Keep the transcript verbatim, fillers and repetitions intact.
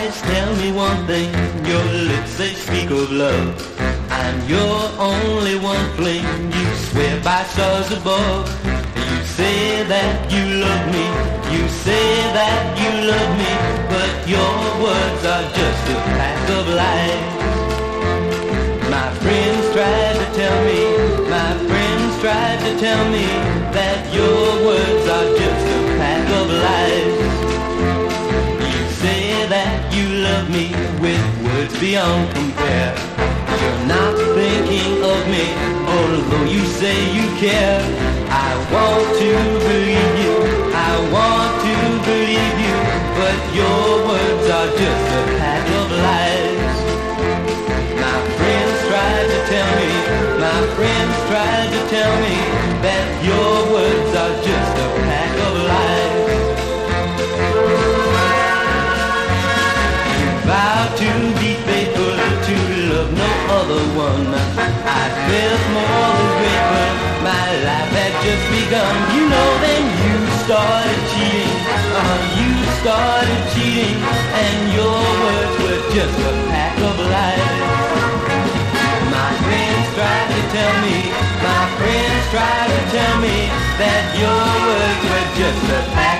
eyes tell me one thing, your lips they speak of love. I'm your only one fling, you swear by stars above. You say that you love me, you say that you love me, but your words are just a pack of lies. My friends tried to tell me, my friends tried to tell me that your words are just a pack of lies. You say that you love me with words beyond compare. You're not thinking of me, although you say you care. I want to believe you, I want to believe you, but your words are just a pack of lies. My friends tried to tell me, my friends tried to tell me that your words are just a pack of lies. You vow to be faithful, to love no other one. I felt more than grateful, my life had just begun. You know then you started cheating, uh, you started cheating, and your words were just a pack of lies. My friends tried to tell me, my friends tried to tell me that your